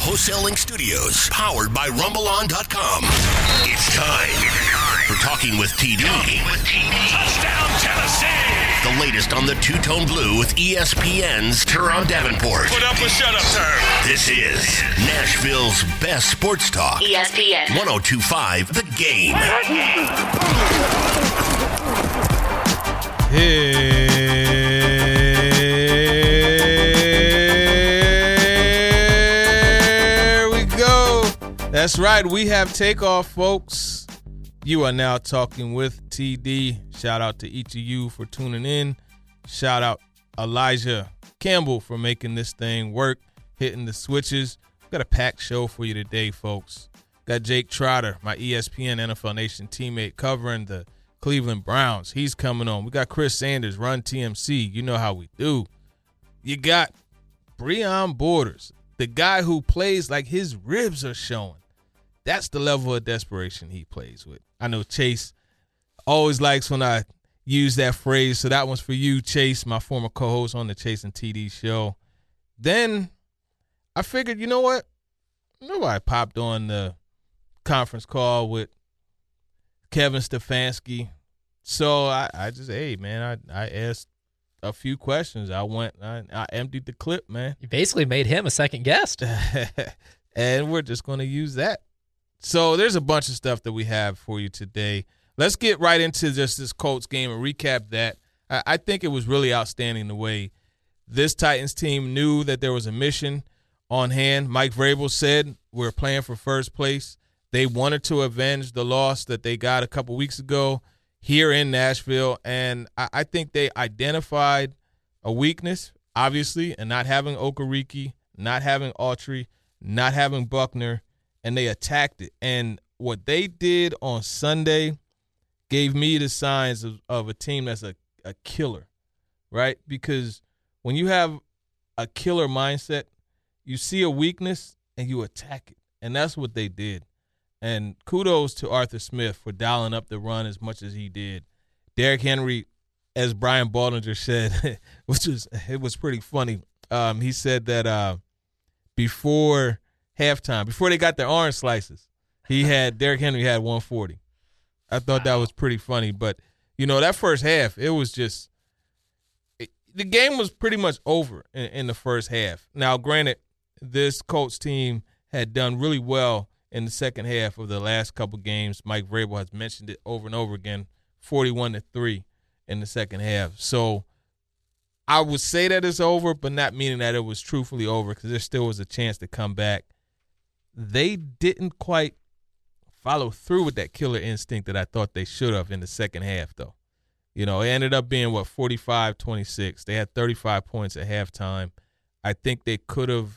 Wholesaling Studios, powered by RumbleOn.com. It's time for Talking with TD. Touchdown, Tennessee! The latest on the two-tone blue with ESPN's Teron Davenport. Put up a shut-up term. This is Nashville's best sports talk. ESPN 102.5 The Game. Here we go. That's right. We have takeoff, folks. You are now talking with TD. Shout out to each of you for tuning in. Shout out Elijah Campbell for making this thing work, hitting the switches. Got a packed show for you today, folks. Got Jake Trotter, my ESPN NFL Nation teammate, covering the Cleveland Browns. He's coming on. We got Chris Sanders, Run TMC. You know how we do. You got Breon Borders, the guy who plays like his ribs are showing. That's the level of desperation he plays with. I know Chase always likes when I use that phrase, so that one's for you, Chase, my former co-host on the Chase and TD show. Then I figured, you know what? Nobody popped on the conference call with Kevin Stefanski. So I just, hey, man, I asked a few questions. I emptied the clip, man. You basically made him a second guest. And we're just going to use that. So there's a bunch of stuff that we have for you today. Let's get right into just this Colts game and recap that. I think it was really outstanding the way this Titans team knew that there was a mission on hand. Mike Vrabel said we're playing for first place. They wanted to avenge the loss that they got a couple weeks ago here in Nashville, and I think they identified a weakness, obviously, in not having Okereke, not having Autry, not having Buckner, and they attacked it. And what they did on Sunday gave me the signs of a team that's a killer, right? Because when you have a killer mindset, you see a weakness and you attack it. And that's what they did. And kudos to Arthur Smith for dialing up the run as much as he did. Derrick Henry, as Brian Baldinger said, it was pretty funny. He said that before halftime, before they got their orange slices, Derrick Henry had 140. I thought that was pretty funny. But, you know, that first half, it was just the game was pretty much over in the first half. Now, granted, this Colts team had done really well in the second half of the last couple games. Mike Vrabel has mentioned it over and over again, 41-3 in the second half. So I would say that it's over, but not meaning that it was truthfully over, because there still was a chance to come back. They didn't quite follow through with that killer instinct that I thought they should have in the second half, though. You know, it ended up being, 45-26. They had 35 points at halftime. I think they could have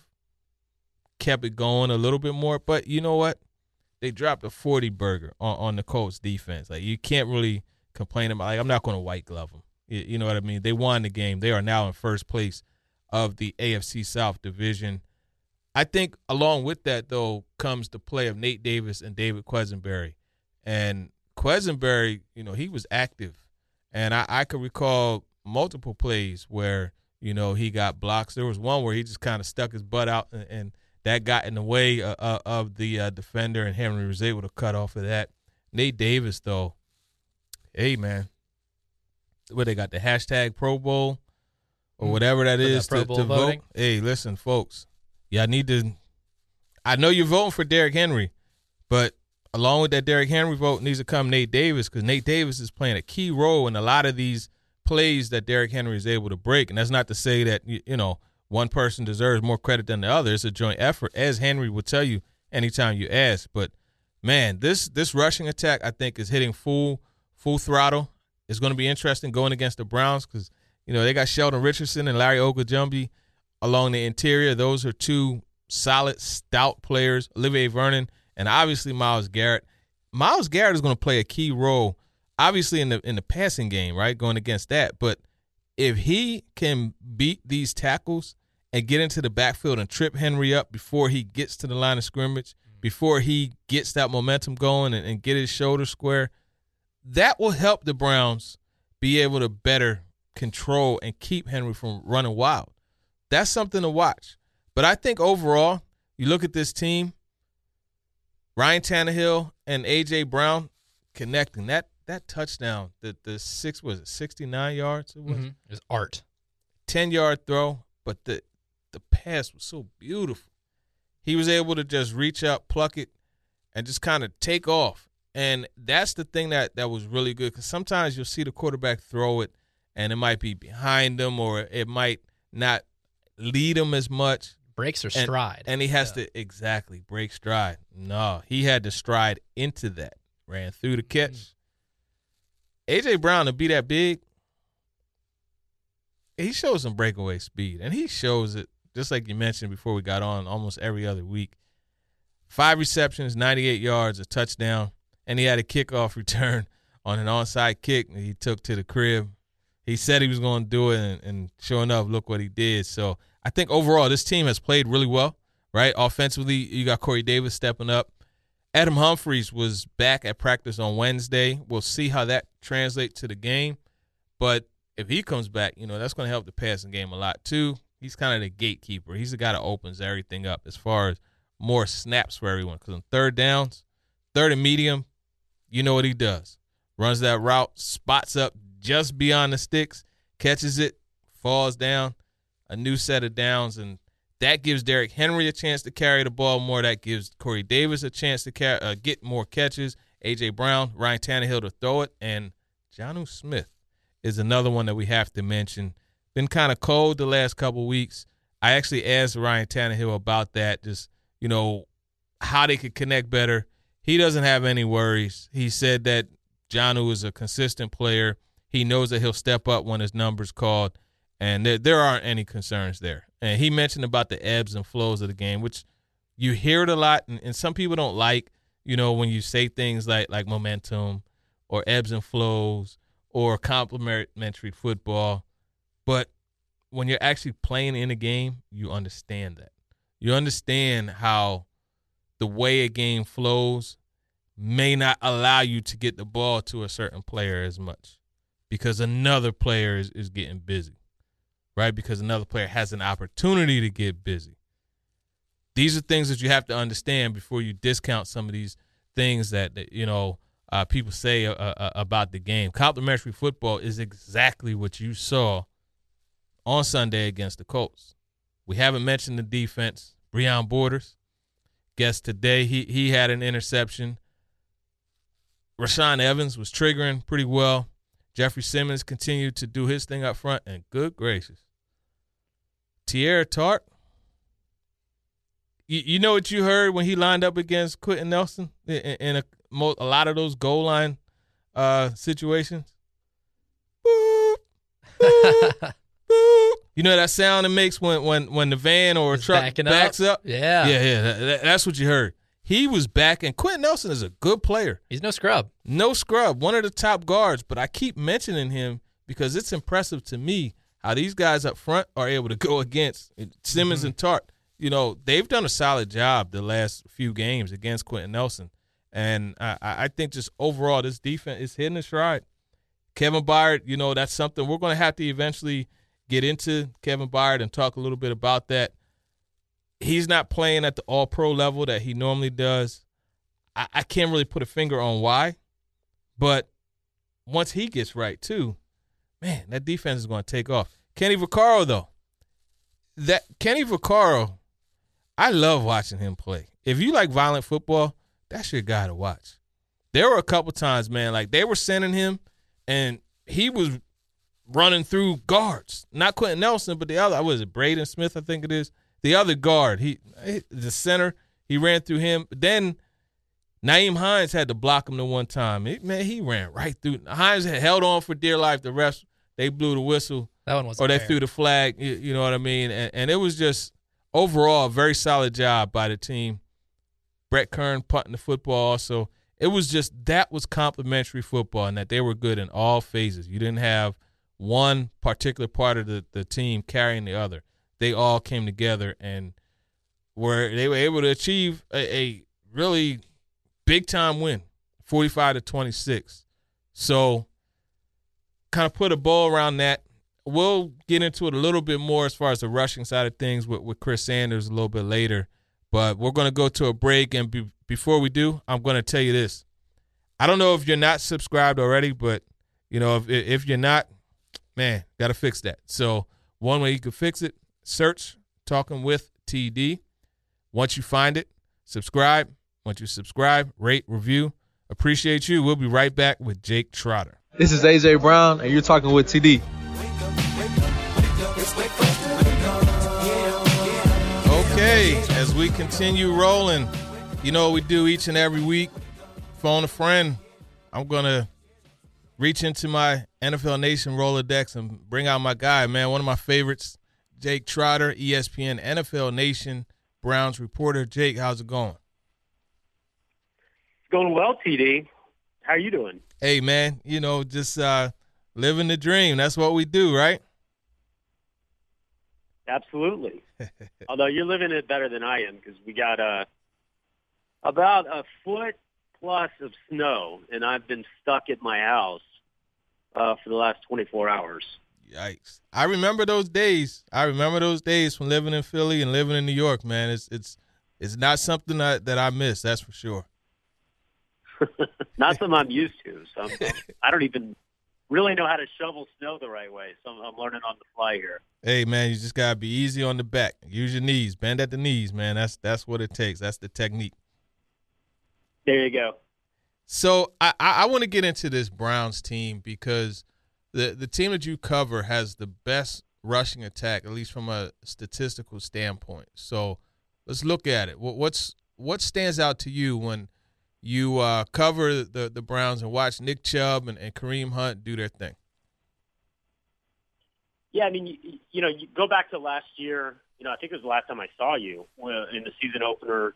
kept it going a little bit more, but you know what? They dropped a 40 burger on the Colts defense. Like, you can't really complain about, like, I'm not going to white glove them. You know what I mean? They won the game. They are now in first place of the AFC South division. I think along with that, though, comes the play of Nate Davis and David Quessenberry. And Quessenberry, you know, he was active. And I could recall multiple plays where, you know, he got blocks. There was one where he just kind of stuck his butt out and that got in the way of the defender, and Henry was able to cut off of that. Nate Davis, though, hey, man, where they got the hashtag Pro Bowl or whatever that is to vote. Hey, listen, folks, y'all need to – I know you're voting for Derrick Henry, but along with that Derrick Henry vote needs to come Nate Davis, because Nate Davis is playing a key role in a lot of these plays that Derrick Henry is able to break. And that's not to say that, you know, one person deserves more credit than the other. It's a joint effort, as Henry will tell you anytime you ask. But, man, this rushing attack, I think, is hitting full throttle. It's going to be interesting going against the Browns because, you know, they got Sheldon Richardson and Larry Ogunjobi along the interior. Those are two solid, stout players, Olivier Vernon and obviously Myles Garrett. Myles Garrett is going to play a key role, obviously, in the passing game, right, going against that. But if he can beat these tackles and get into the backfield and trip Henry up before he gets to the line of scrimmage, before he gets that momentum going and get his shoulder square, that will help the Browns be able to better control and keep Henry from running wild. That's something to watch. But I think overall, You look at this team, Ryan Tannehill and A.J. Brown connecting. That touchdown, the 69 yards it was? Mm-hmm. It was art. 10-yard throw, but the pass was so beautiful. He was able to just reach up, pluck it, and just kind of take off. And that's the thing that was really good, because sometimes you'll see the quarterback throw it, and it might be behind him or it might not lead him as much. Breaks or stride. And he has to exactly break stride. No, he had to stride into that. Ran through the catch. Mm-hmm. A.J. Brown to be that big, he shows some breakaway speed, and he shows it, just like you mentioned before we got on, almost every other week. 5 receptions, 98 yards, a touchdown, and he had a kickoff return on an onside kick that he took to the crib. He said he was going to do it, and sure enough, look what he did. So I think overall this team has played really well, right? Offensively, you got Corey Davis stepping up. Adam Humphries was back at practice on Wednesday. We'll see how that translates to the game. But if he comes back, that's going to help the passing game a lot too. He's kind of the gatekeeper. He's the guy that opens everything up as far as more snaps for everyone. Because on third downs, third and medium, you know what he does. Runs that route, spots up just beyond the sticks, catches it, falls down, a new set of downs, and that gives Derrick Henry a chance to carry the ball more. That gives Corey Davis a chance to get more catches. A.J. Brown, Ryan Tannehill to throw it, and Jonnu Smith is another one that we have to mention. Been kind of cold the last couple weeks. I actually asked Ryan Tannehill about that, just, how they could connect better. He doesn't have any worries. He said that Jonnu is a consistent player. He knows that he'll step up when his number's called, and there aren't any concerns there. And he mentioned about the ebbs and flows of the game, which you hear it a lot, and some people don't like, when you say things like momentum or ebbs and flows or complementary football. But when you're actually playing in a game, you understand that. You understand how the way a game flows may not allow you to get the ball to a certain player as much because another player is getting busy, right? Because another player has an opportunity to get busy. These are things that you have to understand before you discount some of these things that people say about the game. Complementary football is exactly what you saw on Sunday against the Colts. We haven't mentioned the defense. Breon Borders, guess today he had an interception. Rashaan Evans was triggering pretty well. Jeffrey Simmons continued to do his thing up front, and good gracious, Teair Tart. You know what you heard when he lined up against Quentin Nelson in a lot of those goal line situations? Boop, boop, boop. You know that sound it makes when the van or a truck backs up? Yeah. Yeah. That's what you heard. He was back, and Quentin Nelson is a good player. He's no scrub. No scrub. One of the top guards, but I keep mentioning him because it's impressive to me how these guys up front are able to go against Simmons and Tart. They've done a solid job the last few games against Quentin Nelson. And I think just overall this defense is hitting a stride. Kevin Byard, that's something we're going to have to eventually get into Kevin Byard and talk a little bit about that. He's not playing at the all-pro level that he normally does. I can't really put a finger on why. But once he gets right, too, man, that defense is going to take off. Kenny Vaccaro, though. Kenny Vaccaro, I love watching him play. If you like violent football, that's your guy to watch. There were a couple times, man, like they were sending him, and he was running through guards. Not Quentin Nelson, but the other, was it Braden Smith, I think it is? The other guard, the center, he ran through him. Then Nyheim Hines had to block him the one time. He ran right through. Hines had held on for dear life. The refs, they blew the whistle. That one was or they threw the flag, you know what I mean? And it was just overall a very solid job by the team. Brett Kern punting the football also. It was just that was complimentary football and that they were good in all phases. You didn't have one particular part of the team carrying the other. They all came together and they were able to achieve a really big-time win, 45-26. So kind of put a bow around that. We'll get into it a little bit more as far as the rushing side of things with Chris Sanders a little bit later. But we're going to go to a break, and before we do, I'm going to tell you this. I don't know if you're not subscribed already, but, if you're not, man, got to fix that. So one way you can fix it, search Talking with TD. Once you find it, subscribe. Once you subscribe, rate, review. Appreciate you. We'll be right back with Jake Trotter. This is AJ Brown, and you're talking with TD. Okay, as we continue rolling, you know what we do each and every week, phone a friend. I'm going to reach into my NFL Nation Rolodex and bring out my guy, man, one of my favorites, Jake Trotter, ESPN NFL Nation Browns reporter. Jake, how's it going? It's going well, TD. How are you doing? Hey, man, just living the dream. That's what we do, right? Absolutely. Although you're living it better than I am, because we got about a foot plus of snow, and I've been stuck at my house for the last 24 hours. Yikes. I remember those days. From living in Philly and living in New York, man. It's not something that I miss, that's for sure. Not something I'm used to. So I don't even really know how to shovel snow the right way, so I'm learning on the fly here. Hey, man, you just got to be easy on the back. Use your knees. Bend at the knees, man. That's what it takes. That's the technique. There you go. So I want to get into this Browns team because the team that you cover has the best rushing attack, at least from a statistical standpoint. So let's look at it. What stands out to you when you cover the Browns and watch Nick Chubb and Kareem Hunt do their thing? Yeah, I mean, you go back to last year. I think it was the last time I saw you in the season opener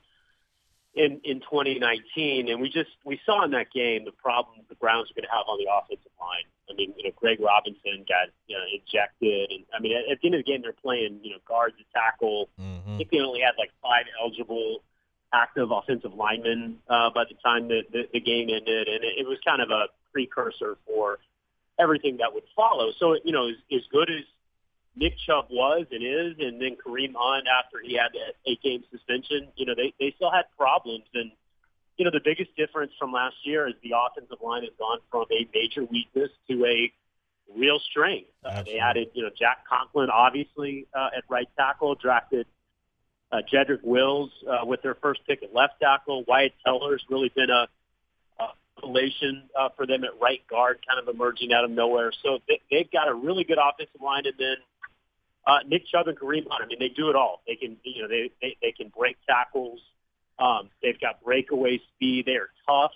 in 2019, and we saw in that game the problems the Browns were going to have on the offensive line. I mean, Greg Robinson got ejected, and I mean, at the end of the game, they're playing guard to tackle. Mm-hmm. I think they only had like 5 eligible active offensive linemen by the time the game ended, and it was kind of a precursor for everything that would follow. So, as good as Nick Chubb was and is, and then Kareem Hunt after he had that 8-game suspension, they still had problems. And, the biggest difference from last year is the offensive line has gone from a major weakness to a real strength. They added, Jack Conklin, obviously, at right tackle, drafted Jedrick Wills with their first pick at left tackle. Wyatt Teller's really been a revelation for them at right guard, kind of emerging out of nowhere. So they've got a really good offensive line, and then Nick Chubb and Kareem Hunt. I mean, they do it all. They can, they can break tackles. They've got breakaway speed. They are tough.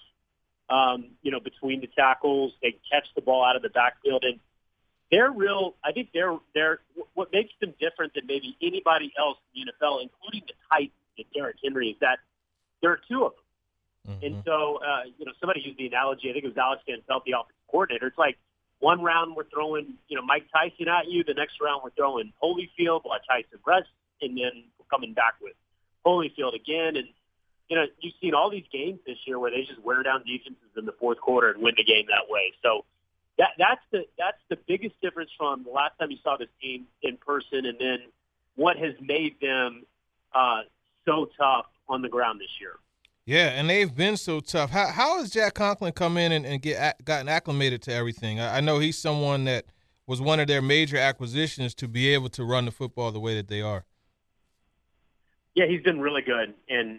Between the tackles, they catch the ball out of the backfield, and they're real. I think they're what makes them different than maybe anybody else in the NFL, including the Titans and Derrick Henry, is that there are 2 of them. Mm-hmm. And so, somebody used the analogy, I think it was Alex Van Pelt, the offensive coordinator. It's like one round we're throwing, Mike Tyson at you. The next round we're throwing Holyfield while Tyson rests, and then we're coming back with Holyfield again. And, you've seen all these games this year where they just wear down defenses in the fourth quarter and win the game that way. So that's the biggest difference from the last time you saw this team in person, and then what has made them so tough on the ground this year. Yeah, and they've been so tough. How has Jack Conklin come in and gotten acclimated to everything? I know he's someone that was one of their major acquisitions to be able to run the football the way that they are. Yeah, he's been really good, and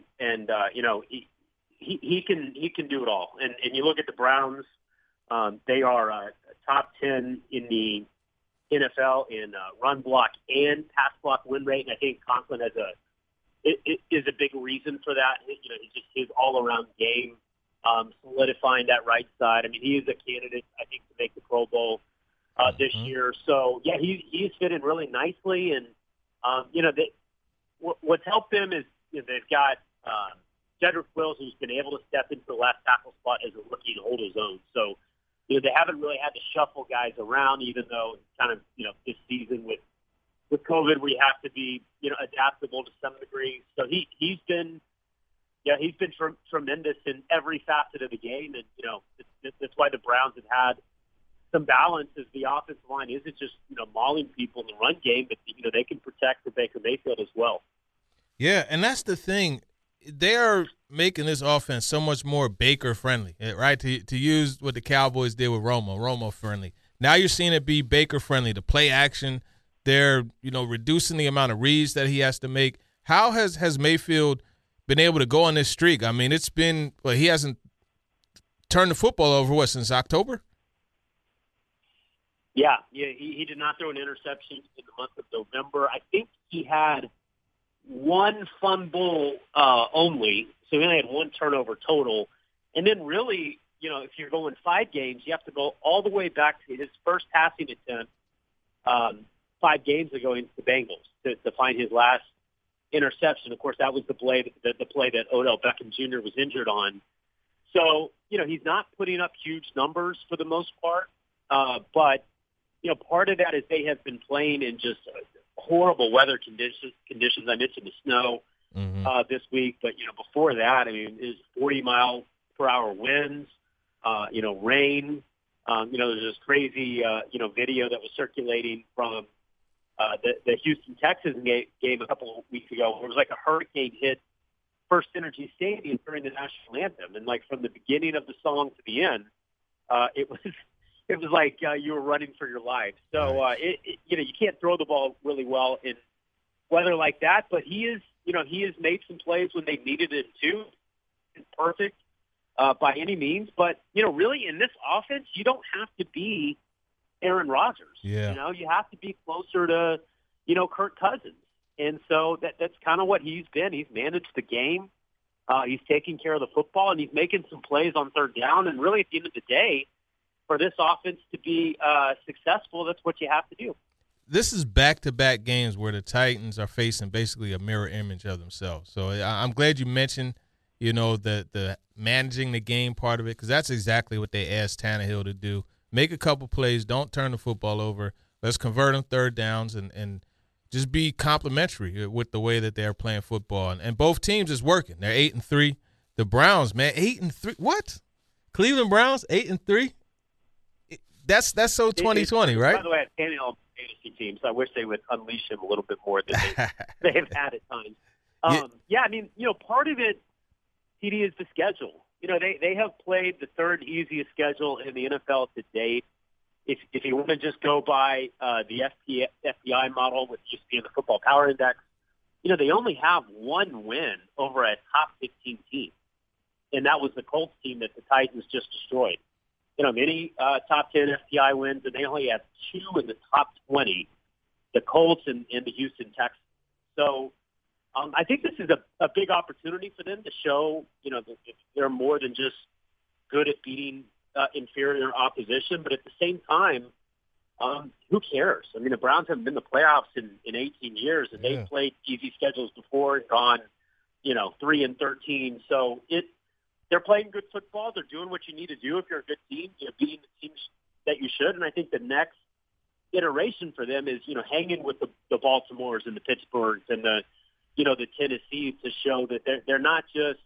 he can do it all. And you look at the Browns, they are top 10 in the NFL in run block and pass block win rate, and I think Conklin has is a big reason for that. It's just his all-around game, solidifying that right side. I mean, he is a candidate, I think, to make the Pro Bowl this year. So, yeah, he's fit in really nicely. And, what's helped them is they've got Jedrick Wills, who's been able to step into the left tackle spot as a rookie and hold his own. So, they haven't really had to shuffle guys around, even though kind of, this season with COVID, we have to be, adaptable to some degree. So he's been tremendous in every facet of the game. And, that's why the Browns have had some balance, as the offensive line isn't just, mauling people in the run game, but, they can protect the Baker Mayfield as well. Yeah, and that's the thing. They're making this offense so much more Baker friendly, right? To use what the Cowboys did with Romo friendly. Now you're seeing it be Baker friendly. The play action, they're reducing the amount of reads that he has to make. How has Mayfield been able to go on this streak? I mean, it's been he hasn't turned the football over since October. Yeah, he did not throw an interception in the month of November. I think he had one fumble only, so he only had one turnover total. And then really, if you're going 5 games, you have to go all the way back to his first passing attempt 5 games ago against the Bengals to find his last interception. Of course, that was the play that Odell Beckham Jr. was injured on. So, he's not putting up huge numbers for the most part, but part of that is they have been playing in just horrible weather conditions. I mentioned the snow this week, but before that, I mean, it was 40-mile-per-hour winds, rain. There's this crazy video that was circulating from the Houston Texans game a couple of weeks ago, where it was like a hurricane hit First Energy Stadium during the national anthem, and from the beginning of the song to the end, it was like you were running for your life. So you can't throw the ball really well in weather like that. But he has made some plays when they needed it too. It's perfect by any means, but really in this offense, you don't have to be Aaron Rodgers. Yeah. You have to be closer to Kirk Cousins, and so that's kind of what he's been. He's managed the game. He's taking care of the football, and he's making some plays on third down. And really, at the end of the day, for this offense to be successful, that's what you have to do. This is back-to-back games where the Titans are facing basically a mirror image of themselves. So I'm glad you mentioned, the managing the game part of it, because that's exactly what they asked Tannehill to do. Make a couple plays, don't turn the football over. Let's convert on third downs and just be complimentary with the way that they're playing football. And both teams is working. They're 8-3. The Browns, man, 8-3. What? Cleveland Browns 8-3. That's so 2020, right? By the way, I have Tannehill fantasy team, so I wish they would unleash him a little bit more than they have had at times. I mean, part of it, TD, is the schedule. They have played the third easiest schedule in the NFL to date. If you want to just go by the FPI model, which just being the Football Power Index, they only have one win over a top 15 team, and that was the Colts team that the Titans just destroyed. Many top 10 FPI wins, and they only have 2 in the top 20, the Colts and the Houston Texans. So I think this is a big opportunity for them to show, that they're more than just good at beating inferior opposition. But at the same time, who cares? I mean, the Browns haven't been in the playoffs in 18 years, and they've played easy schedules before and gone, 3-13. So they're playing good football. They're doing what you need to do if you're a good team. You're beating the teams that you should. And I think the next iteration for them is, hanging with the Baltimores and the Pittsburghs and the Tennessee to show that they're not just,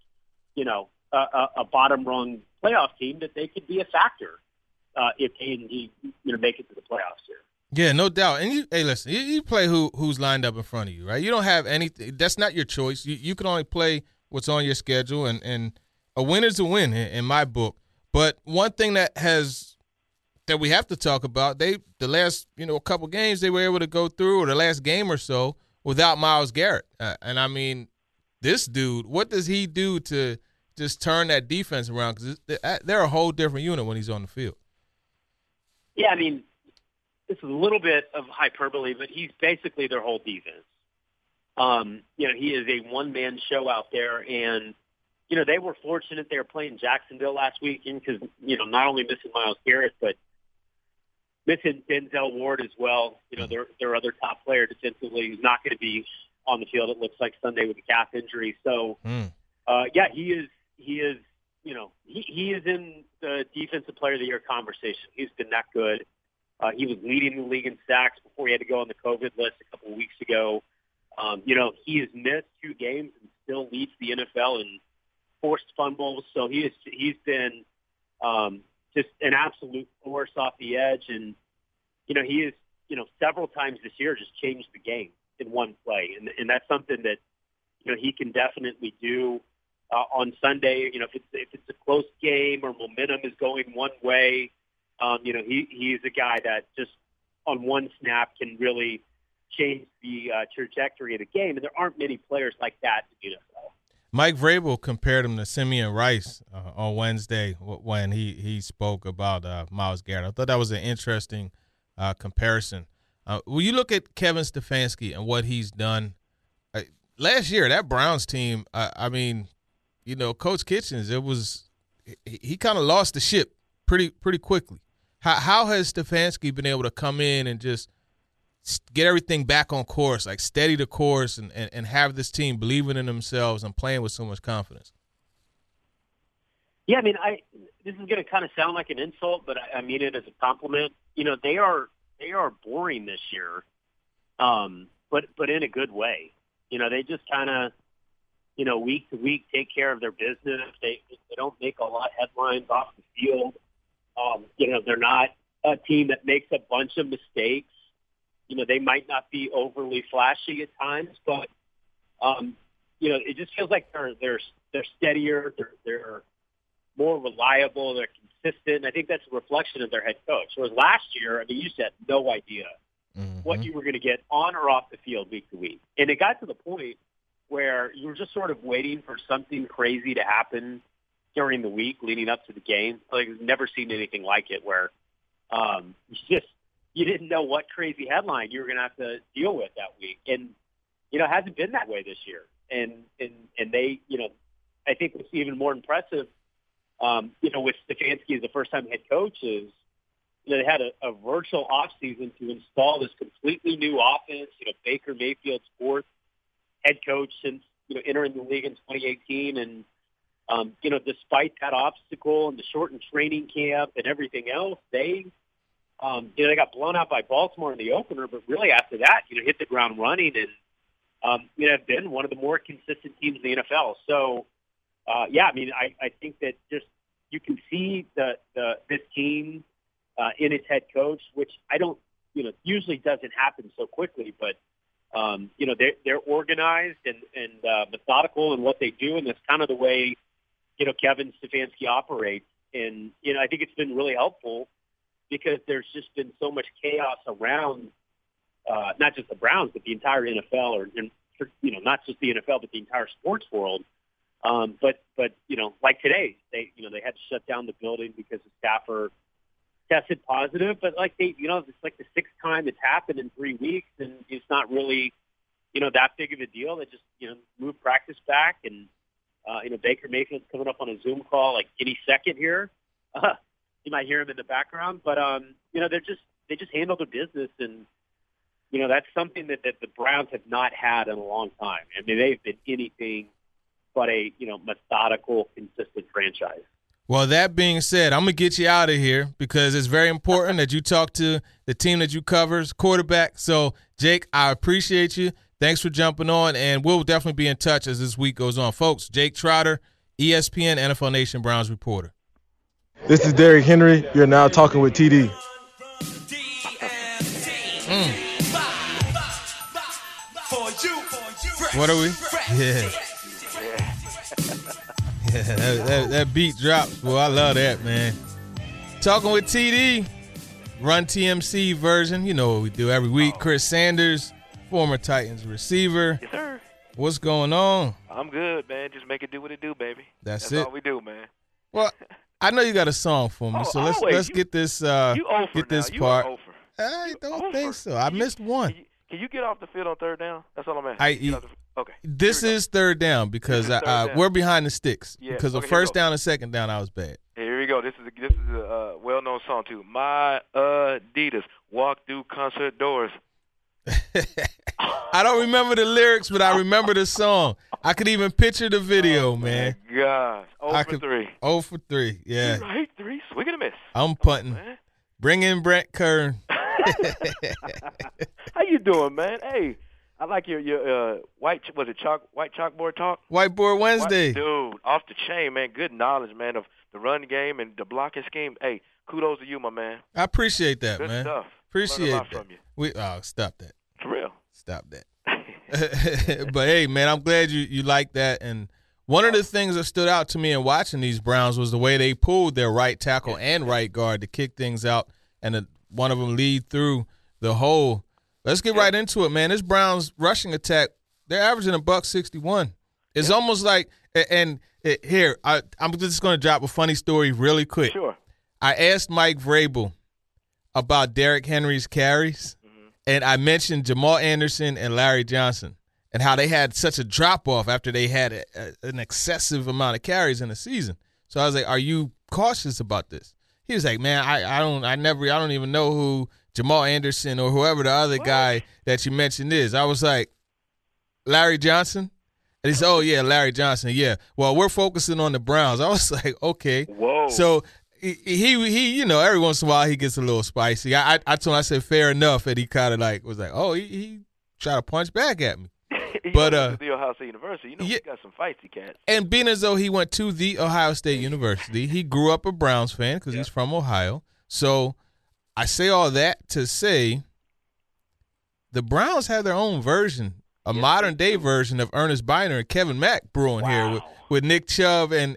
a bottom rung playoff team, that they could be a factor if they indeed, make it to the playoffs here. Yeah, no doubt. And listen, you play who's lined up in front of you, right? You don't have anything. That's not your choice. You can only play what's on your schedule, and a win is a win in my book. But one thing that we have to talk about, the last couple games they were able to go through, or the last game or so, without Myles Garrett. And I mean, this dude, what does he do to just turn that defense around? Because they're a whole different unit when he's on the field. Yeah, I mean, this is a little bit of hyperbole, but he's basically their whole defense. He is a one-man show out there, and they were fortunate they were playing Jacksonville last weekend because, not only missing Myles Garrett, but missing Denzel Ward as well. Their other top player defensively is not going to be on the field, it looks like, Sunday with a calf injury. So, he is in the Defensive Player of the Year conversation. He's been that good. He was leading the league in sacks before he had to go on the COVID list a couple of weeks ago. He has missed 2 games and still leads the NFL in forced fumbles. So he's been just an absolute force off the edge. And, he has, several times this year just changed the game in one play. And that's something that, he can definitely do on Sunday. If it's a close game or momentum is going one way, he's a guy that just on one snap can really change the trajectory of the game, and there aren't many players like that in the NFL. Mike Vrabel compared him to Simeon Rice on Wednesday when he spoke about Myles Garrett. I thought that was an interesting comparison. When you look at Kevin Stefanski and what he's done last year, that Browns team, Coach Kitchens, he kind of lost the ship pretty quickly. How has Stefanski been able to come in and just get everything back on course, like steady the course and have this team believing in themselves and playing with so much confidence? Yeah, this is going to kind of sound like an insult, but I mean it as a compliment. They are boring this year, but in a good way. They just kind of, week to week take care of their business. They don't make a lot of headlines off the field. They're not a team that makes a bunch of mistakes. They might not be overly flashy at times, but it just feels like they're steadier. They're more reliable. They're consistent. I think that's a reflection of their head coach. Whereas last year, you just had no idea what you were going to get on or off the field week to week, and it got to the point where you were just sort of waiting for something crazy to happen during the week leading up to the game. I've never seen anything like it, where you didn't know what crazy headline you were going to have to deal with that week. And, it hasn't been that way this year. And they, I think what's even more impressive, with Stefanski as the first-time head coach is, they had a virtual offseason to install this completely new offense. Baker Mayfield's fourth head coach since, entering the league in 2018. And, despite that obstacle and the shortened training camp and everything else, they got blown out by Baltimore in the opener, but really after that, hit the ground running and, have been one of the more consistent teams in the NFL. So, I think that just you can see this team in its head coach, which I don't, usually doesn't happen so quickly, but they're organized and methodical in what they do, and that's kind of the way Kevin Stefanski operates. And I think it's been really helpful, because there's just been so much chaos around not just the Browns, but the entire NFL, or not just the NFL, but the entire sports world. But like today, they had to shut down the building because the staffer tested positive. But it's like the sixth time it's happened in 3 weeks, and it's not really that big of a deal. They just moved practice back, and Baker Mayfield's coming up on a Zoom call like any second here. You might hear him in the background, but they just handle their business, and that's something that the Browns have not had in a long time. They've been anything but a methodical, consistent franchise. Well, that being said, I'm gonna get you out of here because it's very important that you talk to the team that you covers, quarterback. So, Jake, I appreciate you. Thanks for jumping on, and we'll definitely be in touch as this week goes on, folks. Jake Trotter, ESPN NFL Nation Browns reporter. This is Derrick Henry. You're now talking with TD. What are we? Yeah. That beat drops. Boy, I love that, man. Talking with TD, Run TMC version. You know what we do every week. Chris Sanders, former Titans receiver. Yes, sir. What's going on? I'm good, man. Just make it do what it do, baby. That's all we do, man. Well, I know you got a song for me, so let's get this part. I don't think so. I missed one. Can you get off the field on third down? That's all I'm asking. Okay. This is third down because we're behind the sticks. Yeah. Because of first down and second down, I was bad. Here we go. This is a well-known song too. My Adidas walk through concert doors. I don't remember the lyrics, but I remember the song. I could even picture the video, man. Gosh, 0 for 3. 0 for 3, yeah. Right, 3, swing and a miss. I'm punting. Bring in Brent Kern. How you doing, man? Hey, I like your white chalkboard talk? Whiteboard Wednesday. Dude, off the chain, man. Good knowledge, man, of the run game and the blocking scheme. Hey, kudos to you, my man. I appreciate that, Good man. Stuff. Appreciate Learn a lot that. from you. Stop that. For real. Stop that. But, hey, man, I'm glad you like that. And one of the things that stood out to me in watching these Browns was the way they pulled their right tackle and right guard to kick things out, and one of them lead through the hole. Let's get right into it, man. This Browns rushing attack, they're averaging $161. It's almost like – and here, I'm just going to drop a funny story really quick. Sure. I asked Mike Vrabel about Derrick Henry's carries, and I mentioned Jamal Anderson and Larry Johnson and how they had such a drop-off after they had an excessive amount of carries in the season. So I was like, are you cautious about this? He was like, man, I don't even know who Jamal Anderson or whoever the other guy that you mentioned is. I was like, Larry Johnson? And he said, oh, yeah, Larry Johnson, yeah. Well, we're focusing on the Browns. I was like, okay. Whoa. So he you know, every once in a while he gets a little spicy. I told him, I said, fair enough. And he kind of like was like, oh, he tried to punch back at me. But the Ohio State University, he got some feisty cats. And being as though he went to the Ohio State University, he grew up a Browns fan because he's from Ohio. So I say all that to say the Browns have their own version, a modern-day version of Ernest Biner and Kevin Mack brewing here with Nick Chubb and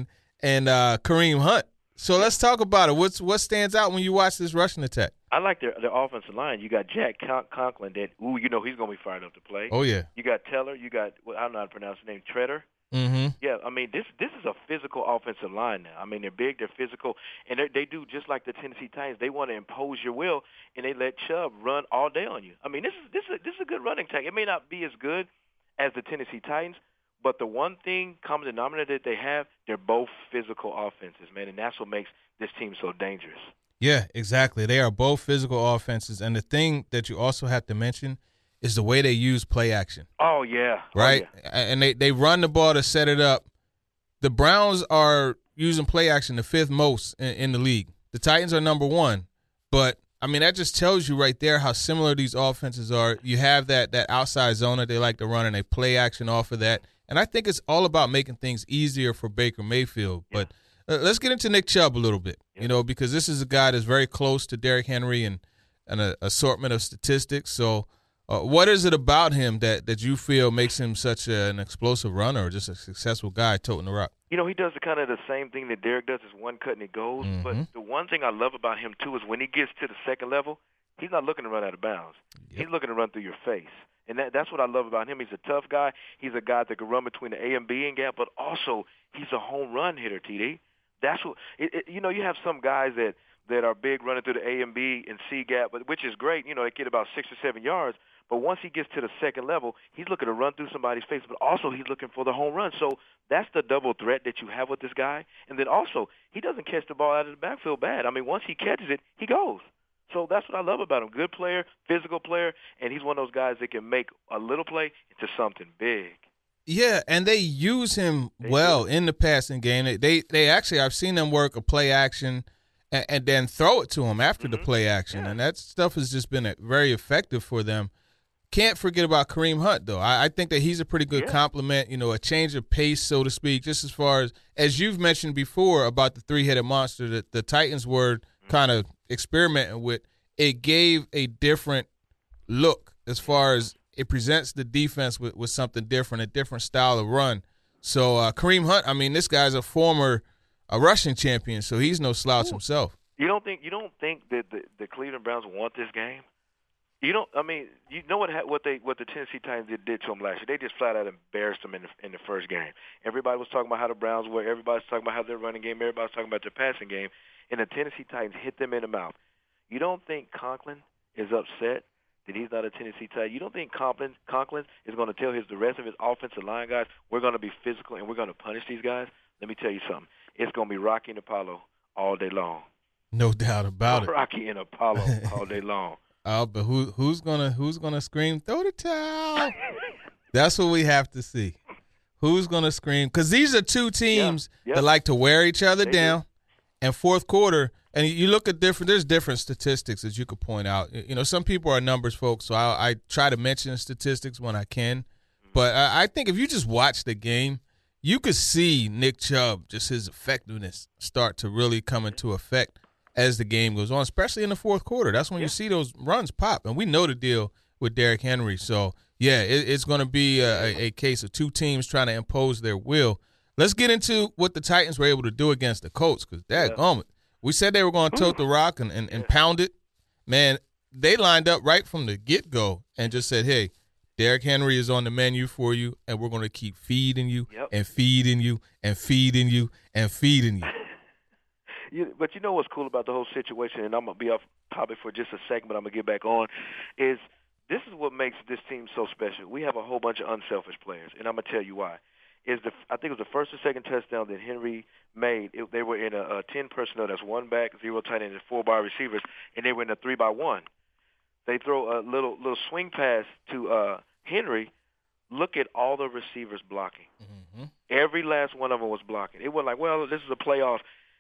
Kareem Hunt. So let's talk about it. What stands out when you watch this rushing attack? I like their offensive line. You got Jack Conklin that, he's going to be fired up to play. Oh, yeah. You got Teller. You got, I don't know how to pronounce his name, Treader. Mm-hmm. Yeah, I mean, this is a physical offensive line now. I mean, they're big, they're physical, and they do just like the Tennessee Titans. They want to impose your will, and they let Chubb run all day on you. I mean, this is a good running attack. It may not be as good as the Tennessee Titans, but the one thing, common denominator that they have, they're both physical offenses, man, and that's what makes this team so dangerous. Yeah, exactly. They are both physical offenses, and the thing that you also have to mention is the way they use play action. Oh, yeah. Right? Oh, yeah. And they run the ball to set it up. The Browns are using play action the fifth most in the league. The Titans are number one. But, I mean, that just tells you right there how similar these offenses are. You have that outside zone that they like to run, and they play action off of that. And I think it's all about making things easier for Baker Mayfield. Yeah. But let's get into Nick Chubb a little bit, because this is a guy that's very close to Derrick Henry and an assortment of statistics. So what is it about him that you feel makes him such an explosive runner or just a successful guy toting the rock? He does the same thing that Derrick does, is one cut and it goes. Mm-hmm. But the one thing I love about him, too, is when he gets to the second level, he's not looking to run out of bounds. Yep. He's looking to run through your face. And that's what I love about him. He's a tough guy. He's a guy that can run between the A and B and gap, but also he's a home run hitter, TD. That's what you have some guys that are big running through the A and B and C gap, which is great. They get about 6 or 7 yards. But once he gets to the second level, he's looking to run through somebody's face, but also he's looking for the home run. So that's the double threat that you have with this guy. And then also, he doesn't catch the ball out of the backfield bad. I mean, once he catches it, he goes. So that's what I love about him. Good player, physical player, and he's one of those guys that can make a little play into something big. Yeah, and they use him well in the passing game. They actually, I've seen them work a play action and then throw it to him after the play action, and that stuff has just been very effective for them. Can't forget about Kareem Hunt, though. I think that he's a pretty good compliment, a change of pace, so to speak, just as far as you've mentioned before about the three-headed monster that the Titans were kind of experimenting with. It gave a different look as far as it presents the defense with something different, a different style of run. So Kareem Hunt, I mean, this guy's a former rushing champion, so he's no slouch himself. You don't think that the Cleveland Browns want this game? You know what the Tennessee Titans did to them last year? They just flat out embarrassed them in the first game. Everybody was talking about how the Browns were. Everybody was talking about how their running game. Everybody was talking about their passing game. And the Tennessee Titans hit them in the mouth. You don't think Conklin is upset that he's not a Tennessee Titan? You don't think Conklin is going to tell the rest of his offensive line guys, we're going to be physical and we're going to punish these guys? Let me tell you something. It's going to be Rocky and Apollo all day long. No doubt about it. Rocky and Apollo all day long. But who's gonna scream, throw the towel? That's what we have to see. Who's gonna scream? Because these are two teams that like to wear each other down. And fourth quarter, and you look at there's different statistics that you could point out. Some people are numbers folks, so I try to mention statistics when I can. But I think if you just watch the game, you could see Nick Chubb, just his effectiveness start to really come into effect as the game goes on, especially in the fourth quarter. That's when you see those runs pop. And we know the deal with Derrick Henry. So Yeah, it's going to be a case of two teams trying to impose their will. Let's get into what the Titans were able to do against the Colts because, dadgummit, we said they were going to tote the rock and pound it. Man, they lined up right from the get-go and just said, hey, Derrick Henry is on the menu for you, and we're going to keep feeding you and feeding you and feeding you and feeding you. But you know what's cool about the whole situation, and I'm going to be off topic for just a second, but I'm going to get back on, is this is what makes this team so special. We have a whole bunch of unselfish players, and I'm going to tell you why. I think it was the first or second touchdown that Henry made. They were in a 10 personnel. That's one back, 0 tight end, and 4 wide receivers, and they were in a 3-by-1. They throw a little swing pass to Henry. Look at all the receivers blocking. Mm-hmm. Every last one of them was blocking. It wasn't like, well, this is a playoff.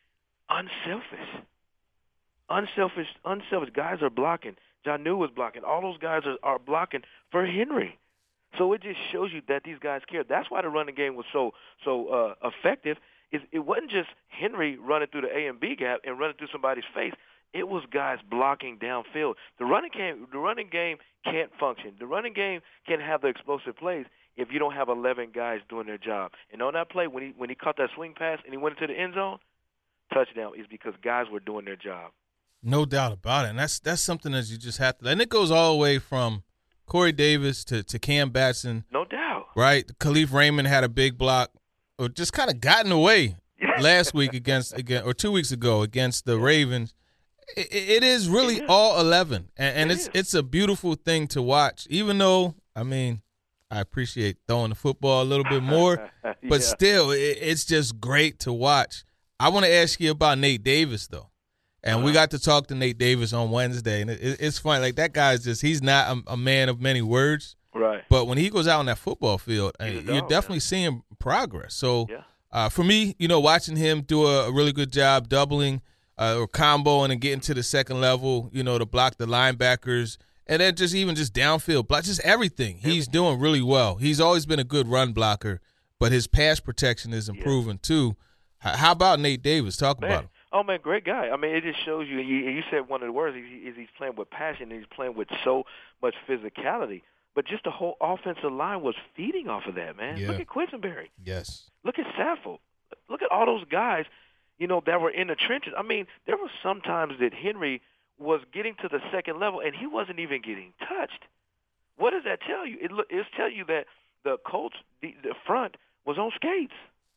Unselfish guys are blocking. Jonnu was blocking. All those guys are blocking for Henry. So it just shows you that these guys care. That's why the running game was so effective. It wasn't just Henry running through the A and B gap and running through somebody's face. It was guys blocking downfield. The running game can't function. The running game can't have the explosive plays if you don't have 11 guys doing their job. And on that play, when he caught that swing pass and he went into the end zone, touchdown is because guys were doing their job. No doubt about it. And that's something that you just have to – and it goes all the way from Corey Davis to Cam Batson. No doubt. Right? Khalif Raymond had a big block or just kind of gotten away last week or 2 weeks ago against the Ravens. It is really all 11, and it's a beautiful thing to watch, even though, I mean, I appreciate throwing the football a little bit more, but still, it's just great to watch. I want to ask you about Nate Davis, though. And we got to talk to Nate Davis on Wednesday, and it's funny. Like, that guy's he's not a man of many words. Right. But when he goes out on that football field, you're definitely seeing progress. So, for me, watching him do a really good job doubling or comboing and getting to the second level, to block the linebackers, and then just downfield block, just everything. He's doing really well. He's always been a good run blocker, but his pass protection is improving too. How about Nate Davis? Talk about him. Oh, man, great guy. I mean, it just shows you, and you said one of the words, is he's playing with passion, and he's playing with so much physicality. But just the whole offensive line was feeding off of that, man. Yeah. Look at Quisenberry. Yes. Look at Saffold. Look at all those guys, that were in the trenches. I mean, there were some times that Henry was getting to the second level, and he wasn't even getting touched. What does that tell you? It's tell you that the Colts, the front, was on skates.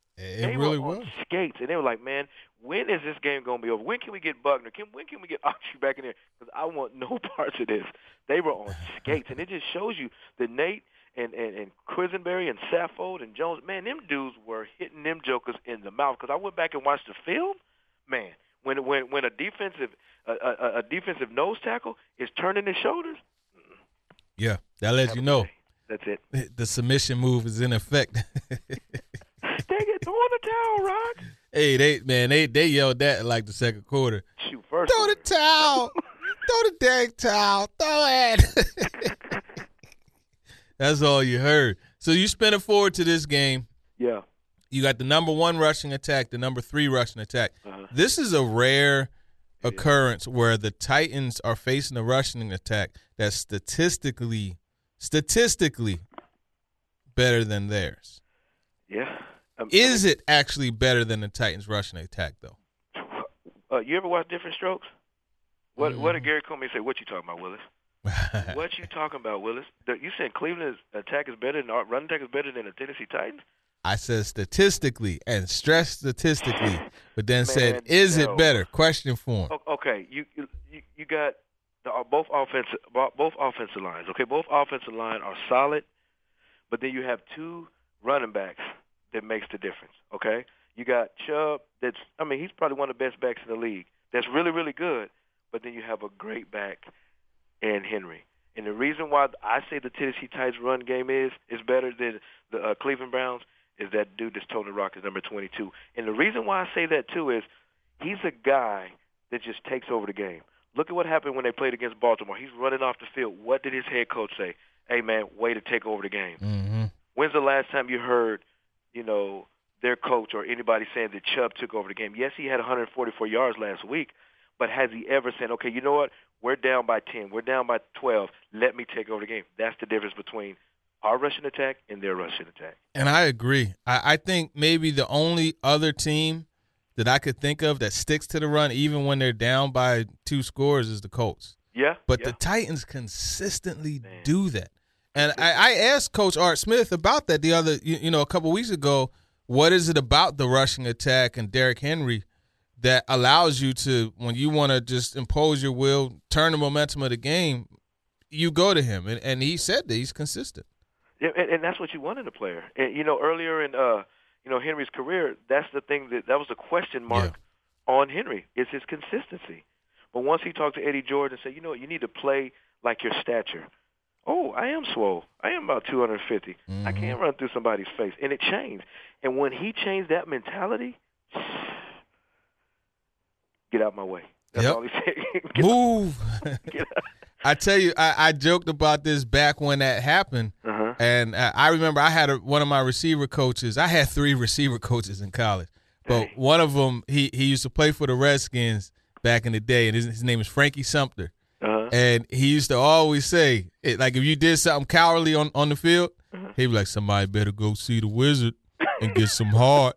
It really was. Skates, and they were like, man, when is this game going to be over? When can we get Buckner? When can we get Autry back in there? Because I want no parts of this. They were on skates, and it just shows you that Nate and Quisenberry and Saffold and Jones, man, them dudes were hitting them jokers in the mouth. Because I went back and watched the film, man. When a defensive nose tackle is turning his shoulders, yeah, that lets you know. That's it. The submission move is in effect. Dang it, throw in the towel, Rock. Hey, they yelled that in like the second quarter. Shoot, first throw the towel. Throw the dang towel. Throw it. That's all you heard. So you spin it forward to this game. Yeah. You got the number 1 rushing attack, the number 3 rushing attack. This is a rare occurrence where the Titans are facing a rushing attack that's statistically better than theirs. Yeah. Is it actually better than the Titans' rushing attack, though? You ever watch Different Strokes? What did Gary Coleman say? What you talking about, Willis? What you talking about, Willis? You saying Cleveland's attack is better than running attack is better than the Tennessee Titans? I said statistically and stressed statistically, but then said, "Is it better?" Question form. Okay, you got both offensive lines. Okay, both offensive line are solid, but then you have 2 running backs that makes the difference. Okay, you got Chubb. He's probably one of the best backs in the league. That's really, really good. But then you have a great back in Henry. And the reason why I say the Tennessee Titans run game is better than the Cleveland Browns is that dude that's toting the rock is number 22. And the reason why I say that, too, is he's a guy that just takes over the game. Look at what happened when they played against Baltimore. He's running off the field. What did his head coach say? Hey, man, way to take over the game. Mm-hmm. When's the last time you heard, their coach or anybody saying that Chubb took over the game? Yes, he had 144 yards last week, but has he ever said, okay, you know what? We're down by 10. We're down by 12. Let me take over the game. That's the difference between our rushing attack and their rushing attack. And I agree. I think maybe the only other team that I could think of that sticks to the run even when they're down by 2 scores is the Colts. Yeah. But the Titans consistently do that. And I asked Coach Art Smith about that a couple weeks ago. What is it about the rushing attack and Derrick Henry that allows you to, when you want to just impose your will, turn the momentum of the game, you go to him? And he said that he's consistent. Yeah, and that's what you want in a player. And, earlier in Henry's career, that's the thing that was the question mark on Henry, is his consistency. But once he talked to Eddie George and said, you know what, you need to play like your stature. Oh, I am swole. I am about 250. I can't run through somebody's face. And it changed. And when he changed that mentality, get out my way. That's all he said. Move. I tell you, I joked about this back when that happened. And I remember I had one of my receiver coaches. I had 3 receiver coaches in college. But one of them, he used to play for the Redskins back in the day, and his name is Frankie Sumter. And he used to always say, like, if you did something cowardly on the field, he'd be like, somebody better go see the wizard and get some heart.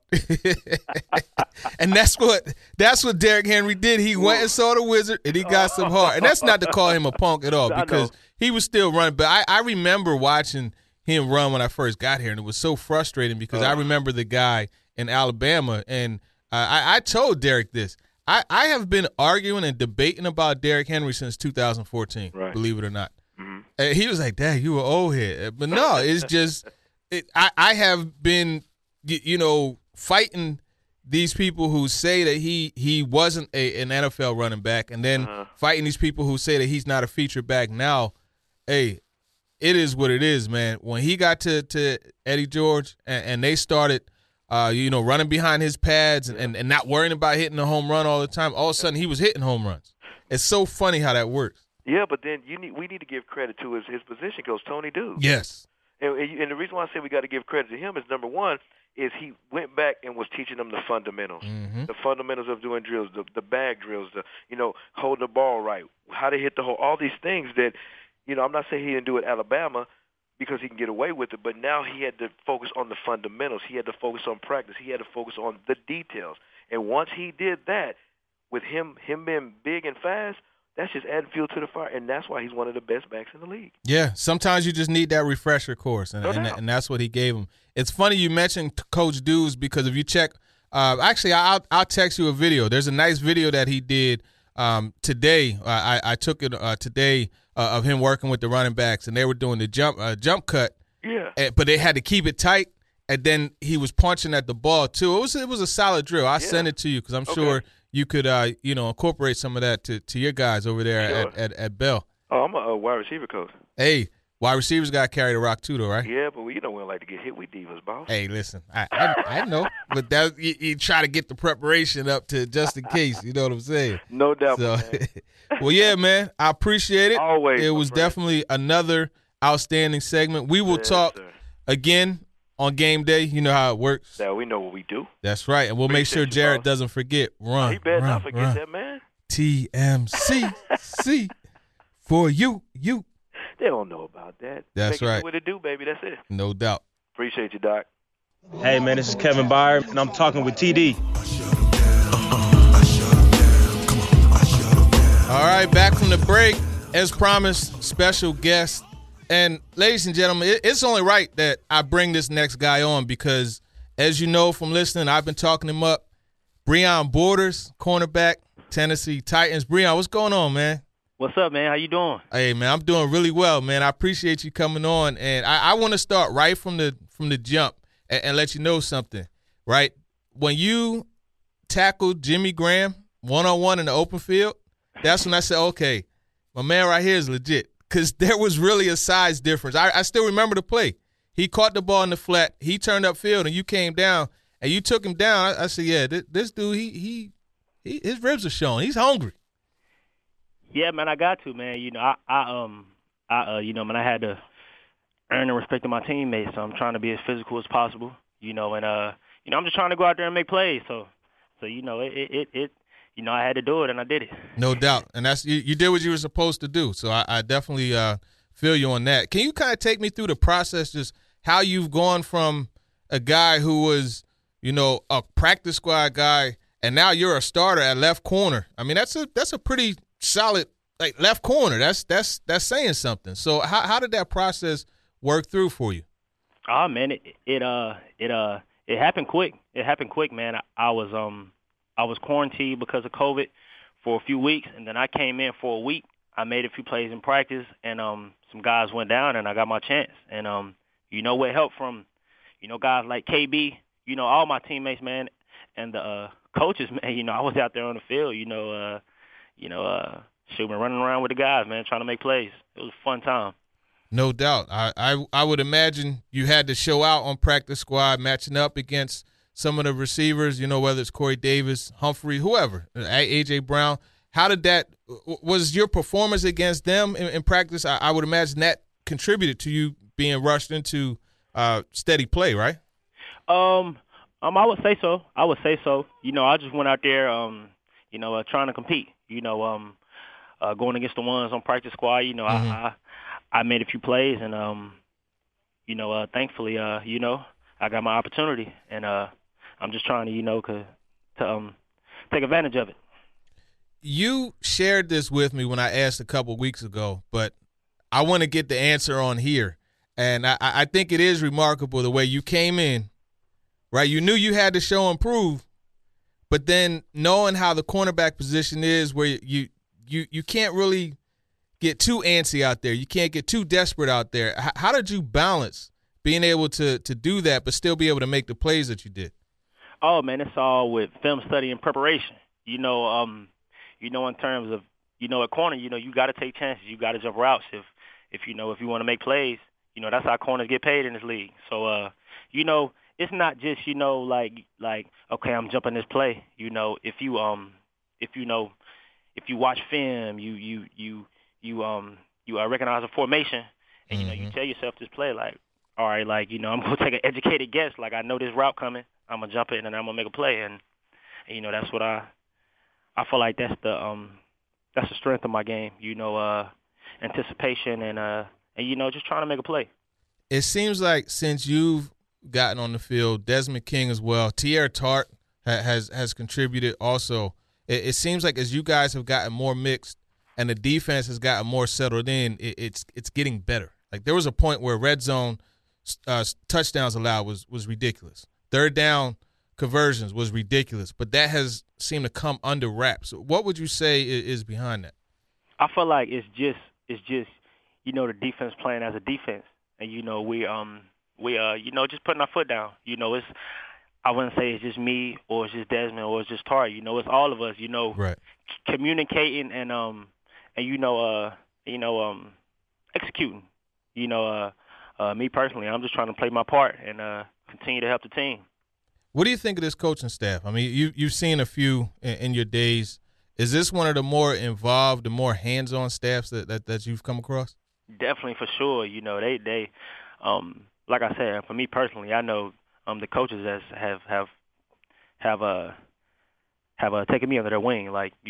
And that's what Derrick Henry did. He went and saw the wizard, and he got some heart. And that's not to call him a punk at all, because he was still running. But I remember watching him run when I first got here, and it was so frustrating because I remember the guy in Alabama, and I told Derrick this. I have been arguing and debating about Derrick Henry since 2014, believe it or not. And he was like, Dad, you were old head. But no, it's just I have been, fighting these people who say that he wasn't an NFL running back, and then fighting these people who say that he's not a feature back now. Hey, it is what it is, man. When he got to Eddie George and they started running behind his pads and not worrying about hitting a home run all the time, all of a sudden he was hitting home runs. It's so funny how that works. Yeah, but then we need to give credit to his position coach, Tony Dew. Yes. And the reason why I say we got to give credit to him is, number one, is he went back and was teaching them the fundamentals, the fundamentals of doing drills, the bag drills, holding the ball right, how to hit the hole, all these things that, I'm not saying he didn't do it at Alabama because he can get away with it, but now he had to focus on the fundamentals. He had to focus on practice. He had to focus on the details. And once he did that, with him being big and fast, that's just adding fuel to the fire, and that's why he's one of the best backs in the league. Yeah, sometimes you just need that refresher course, and that's what he gave him. It's funny you mentioned Coach Dews, because if you check actually, I'll text you a video. There's a nice video that he did today. I took it today of him working with the running backs, and they were doing the jump cut. Yeah. But they had to keep it tight, and then he was punching at the ball too. It was a solid drill. I'll send it to you because I'm sure you could incorporate some of that to your guys over there at Bell. Oh, I'm a wide receiver coach. Hey, wide receivers got to carry the rock too, though, right? Yeah, but we don't like to get hit with divas, boss. Hey, listen, I know, but that you try to get the preparation up to just in case. You know what I'm saying? No doubt. So, well, yeah, man, I appreciate it. Always. It was definitely another outstanding segment. We will talk again on game day. You know how it works. Yeah, we know what we do. That's right, and we'll make sure Jared doesn't forget. Run. He better not forget that, man. TMCC for you. They don't know about that. That's right. What it do, baby. That's it. No doubt. Appreciate you, Doc. Hey, man, this is Kevin Byard, and I'm talking with TD. All right, back from the break. As promised, special guest. And ladies and gentlemen, it's only right that I bring this next guy on because, as you know from listening, I've been talking him up. Breon Borders, cornerback, Tennessee Titans. Breon, what's going on, man? What's up, man? How you doing? Hey, man, I'm doing really well, man. I appreciate you coming on. And I want to start right from the jump and let you know something, right? When you tackled Jimmy Graham one-on-one in the open field, that's when I said, okay, my man right here is legit. Because there was really a size difference. I still remember the play. He caught the ball in the flat. He turned upfield, and you came down, and you took him down. I said, yeah, this dude, he his ribs are showing. He's hungry. Yeah, man, I got to, man. Man, I had to earn the respect of my teammates, so I'm trying to be as physical as possible, and I'm just trying to go out there and make plays. So I had to do it, and I did it. No doubt, and that's you did what you were supposed to do. So I definitely feel you on that. Can you kind of take me through the process, just how you've gone from a guy who was, a practice squad guy, and now you're a starter at left corner? I mean, that's a pretty solid left corner. That's saying something. So how did that process work through for you? Oh man, it happened quick. It happened quick, man. I was quarantined because of COVID for a few weeks, and then I came in for a week. I made a few plays in practice, and some guys went down, and I got my chance. And what helped from, guys like KB, all my teammates, man, and the coaches, man. I was out there on the field, shooting, running around with the guys, man, trying to make plays. It was a fun time. No doubt. I would imagine you had to show out on practice squad, matching up against some of the receivers, whether it's Corey Davis, Humphrey, whoever, A.J. Brown. How did that – was your performance against them in practice? I would imagine that contributed to you being rushed into steady play, right? I would say so. I just went out there, trying to compete. Going against the ones on practice squad. I made a few plays, and thankfully, I got my opportunity, and I'm just trying to take advantage of it. You shared this with me when I asked a couple weeks ago, but I want to get the answer on here. And I think it is remarkable the way you came in, right? You knew you had to show and prove, but then knowing how the cornerback position is where you can't really get too antsy out there. You can't get too desperate out there. How did you balance being able to do that but still be able to make the plays that you did? Oh, man, it's all with film study and preparation. In terms of, at corner, you got to take chances. You got to jump routes. If you want to make plays, that's how corners get paid in this league. So, it's not just, okay, I'm jumping this play. If you watch film, you recognize a formation, and, you tell yourself this play, all right, I'm going to take an educated guess. I know this route coming. I'm going to jump it, and I'm going to make a play. And that's what I feel like that's the strength of my game, anticipation and just trying to make a play. It seems like since you've gotten on the field, Desmond King as well, Teair Tart has contributed also. It seems like as you guys have gotten more mixed and the defense has gotten more settled in, it's getting better. There was a point where red zone touchdowns allowed was ridiculous. Third down conversions was ridiculous, but that has seemed to come under wraps. What would you say is behind that? I feel like it's just the defense playing as a defense, and we just putting our foot down. I wouldn't say it's just me or it's just Desmond or it's just Tart. It's all of us. Right. Communicating and executing. Me personally, I'm just trying to play my part and continue to help the team. What do you think of this coaching staff? I mean, you've seen a few in your days. Is this one of the more involved, the more hands-on staffs that you've come across? Definitely, for sure. They like I said, for me personally, I know the coaches have taken me under their wing.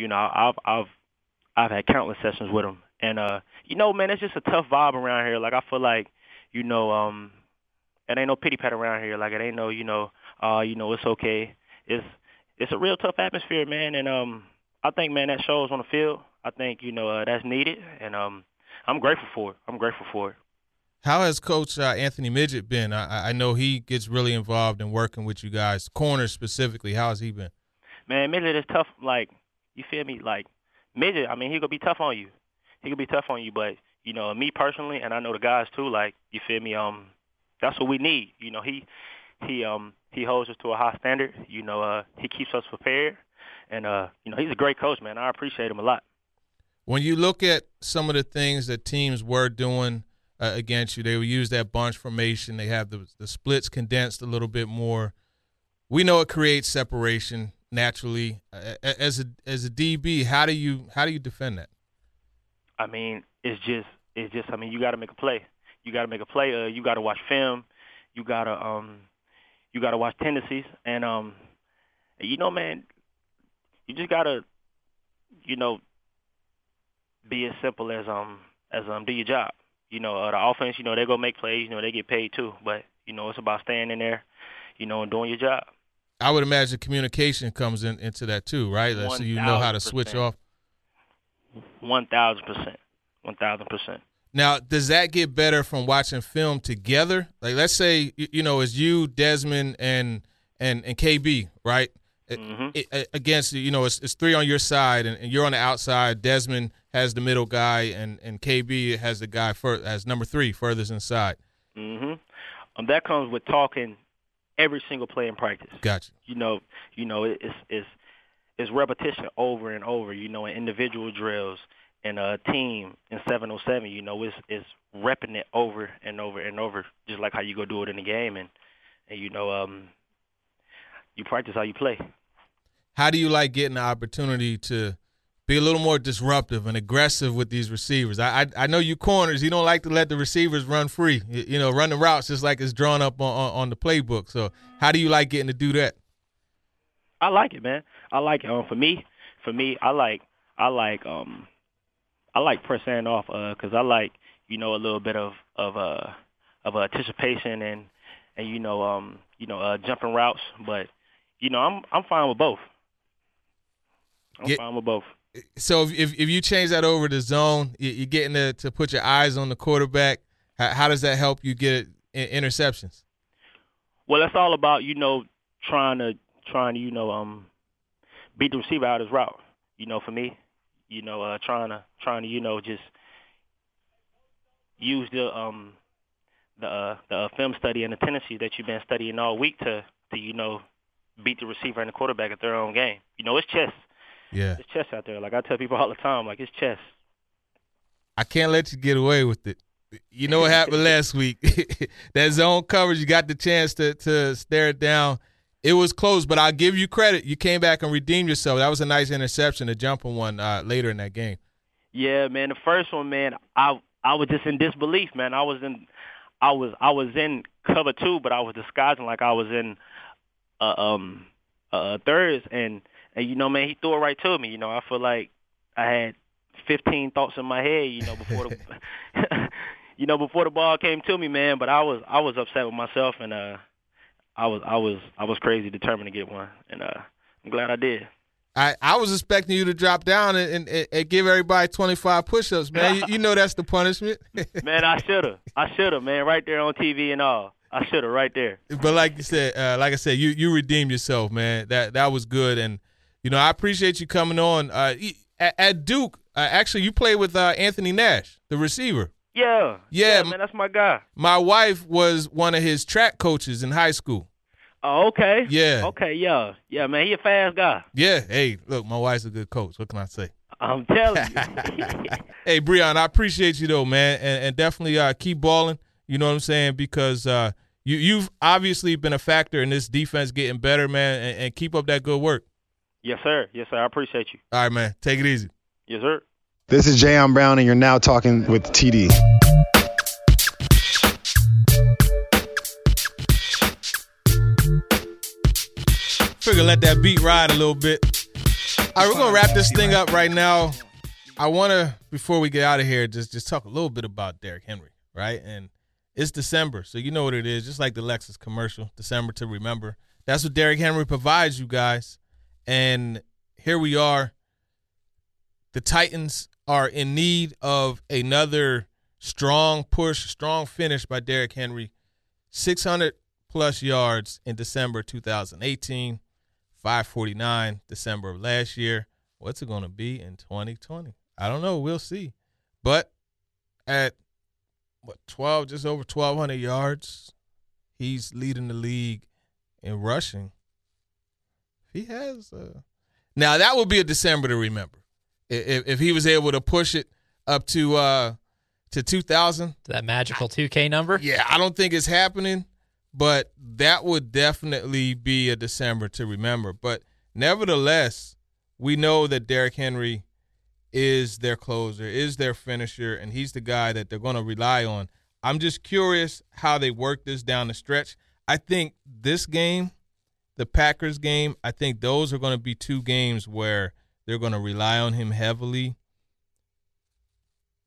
I've had countless sessions with them, and man, it's just a tough vibe around here. I feel like it ain't no pity pat around here. It ain't no it's okay. It's a real tough atmosphere, man, and I think, man, that shows on the field. I think that's needed, and I'm grateful for it. How has Coach Anthony Midget been? I know he gets really involved in working with you guys, corners specifically. How has he been? Man, Midget is tough. You feel me? Midget, I mean, he gonna be tough on you. But me personally, and I know the guys too. You feel me? That's what we need. He holds us to a high standard. He keeps us prepared, and he's a great coach, man. I appreciate him a lot. When you look at some of the things that teams were doing against you, they would use that bunch formation. They have the splits condensed a little bit more. We know it creates separation naturally. As a DB, how do you defend that? I mean, it's just. I mean, you got to make a play. You got to watch film. You got to watch tendencies, and man, you just got to be as simple as do your job. the offense, they go make plays. They get paid too. But, it's about staying in there, and doing your job. I would imagine communication comes into that too, right? So you know how to switch off. 1,000%. 1,000%. Now, does that get better from watching film together? Like, let's say, it's you, Desmond, and KB, right? Mm-hmm. Against, it's three on your side, and you're on the outside. Desmond has the middle guy, and KB has the guy as number 3, furthest inside. Mm-hmm. That comes with talking every single play in practice. Gotcha. It's repetition over and over. In individual drills. And a team in 707, it's repping it over and over and over, just like how you go do it in the game. And you practice how you play. How do you like getting the opportunity to be a little more disruptive and aggressive with these receivers? I know you corners, you don't like to let the receivers run free, run the routes just like it's drawn up on the playbook. So how do you like getting to do that? I like it, man. I like it. For me, I like pressing off because I like a little bit of anticipation and jumping routes, but I'm fine with both. I'm fine with both. So if you change that over to zone, you're getting to put your eyes on the quarterback. How does that help you get interceptions? Well, that's all about trying to beat the receiver out of his route. For me. Trying to just use the film study and the tendencies that you've been studying all week to beat the receiver and the quarterback at their own game. It's chess. Yeah. It's chess out there. Like I tell people all the time, like it's chess. I can't let you get away with it. You know what happened last week? That zone coverage, you got the chance to stare it down. It was close, but I'll give you credit. You came back and redeemed yourself. That was a nice interception, a jumping one later in that game. Yeah, man. The first one, man, I was just in disbelief, man. I was in cover 2, but I was disguising like I was in thirds, and man, he threw it right to me. I feel like I had 15 thoughts in my head, before the before the ball came to me, man. But I was upset with myself, and I was crazy determined to get one, and I'm glad I did. I was expecting you to drop down and give everybody 25 push-ups, man. you know that's the punishment. Man, I should have, man, right there on TV and all. I should have right there. But like I said, you redeemed yourself, man. That was good, and I appreciate you coming on. At Duke, actually, you played with Anthony Nash, the receiver. Yeah, man, that's my guy. My wife was one of his track coaches in high school. Oh, okay. Yeah. Okay, yeah, man, he a fast guy. Yeah. Hey, look, my wife's a good coach. What can I say? I'm telling you. Hey, Breon, I appreciate you though, man, and definitely keep balling. You know what I'm saying? Because you've obviously been a factor in this defense getting better, man, and keep up that good work. Yes, sir. I appreciate you. All right, man. Take it easy. Yes, sir. This is Jayon Brown, and you're now talking with TD. Figure let that beat ride a little bit. All right, we're going to wrap this thing up right now. I want to, before we get out of here, just talk a little bit about Derrick Henry, right? And it's December, so you know what it is, just like the Lexus commercial, December to remember. That's what Derrick Henry provides you guys. And here we are. The Titans are in need of another strong push, strong finish by Derrick Henry. 600-plus yards in December 2018, 549 December of last year. What's it going to be in 2020? I don't know. We'll see. But at, just over 1,200 yards, he's leading the league in rushing. He has now that would be a December to remember. If he was able to push it up to 2,000. That magical 2K number? Yeah, I don't think it's happening, but that would definitely be a December to remember. But nevertheless, we know that Derrick Henry is their closer, is their finisher, and he's the guy that they're going to rely on. I'm just curious how they work this down the stretch. I think this game, the Packers game, I think those are going to be two games where they're going to rely on him heavily.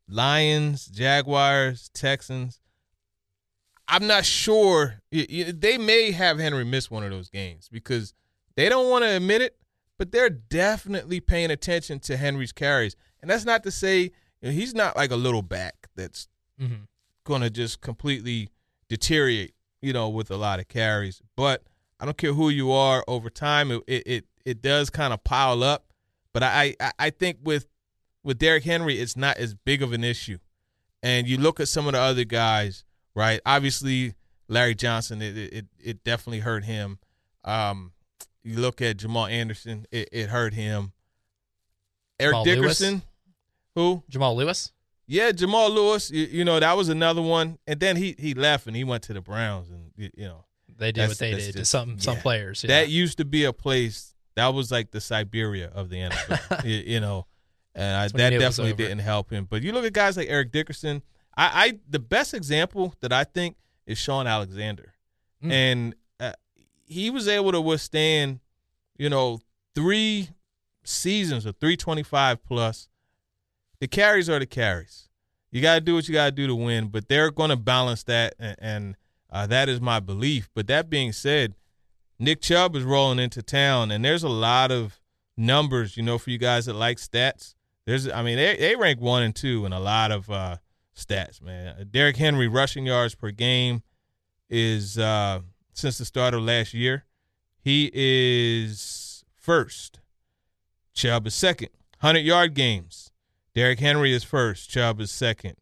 Lions, Jaguars, Texans. I'm not sure. They may have Henry miss one of those games because they don't want to admit it, but they're definitely paying attention to Henry's carries. And that's not to say he's not like a little back that's going to just completely deteriorate, with a lot of carries. But I don't care who you are, over time it does kind of pile up. But I think with Derrick Henry, it's not as big of an issue. And you look at some of the other guys, right? Obviously, Larry Johnson, it definitely hurt him. You look at Jamal Anderson, it hurt him. Eric Jamal Dickerson, Lewis? who? Jamal Lewis? Yeah, Jamal Lewis. That was another one. And then he left and he went to the Browns, and They did what they did to some players. Yeah. That used to be a place that was like the Siberia of the NFL, and that definitely didn't help him. But you look at guys like Eric Dickerson. The best example that I think is Sean Alexander, and he was able to withstand, 3 seasons of 325 plus. The carries are the carries. You got to do what you got to do to win, but they're going to balance that, and that is my belief. But that being said, Nick Chubb is rolling into town, and there's a lot of numbers, for you guys that like stats. They rank 1 and 2 in a lot of stats, man. Derrick Henry rushing yards per game is since the start of last year, he is first. Chubb is second. 100-yard games. Derrick Henry is first. Chubb is second.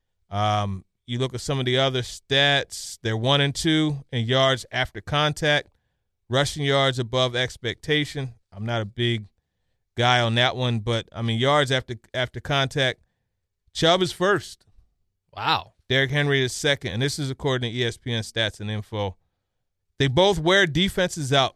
You look at some of the other stats, they're 1 and 2 in yards after contact, rushing yards above expectation. I'm not a big guy on that one, but, yards after contact, Chubb is first. Wow. Derrick Henry is second, and this is according to ESPN Stats and Info. They both wear defenses out